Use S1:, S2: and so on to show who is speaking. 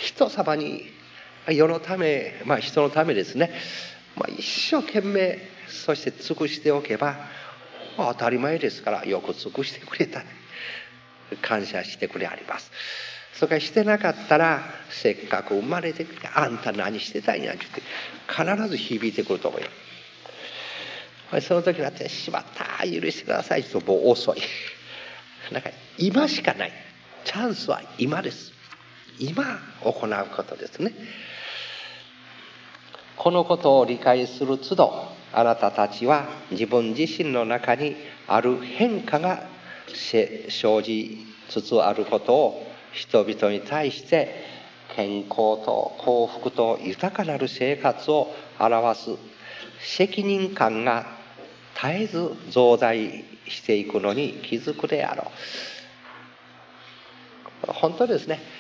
S1: 人様に、世のため、人のためですね、一生懸命そして尽くしておけば、当たり前ですから、よく尽くしてくれた、感謝してくれあります。それからしてなかったら、せっかく生まれてきて、あんた何してたんやって必ず響いてくると思います。その時になって、しまった、許してくださいと、もう遅い。今しかない。チャンスは今です。今行うことですね。このことを理解する都度、あなたたちは自分自身の中にある変化が生じつつあることを、人々に対して健康と幸福と豊かなる生活を表す責任感が絶えず増大していくのに気づくであろう。本当ですね。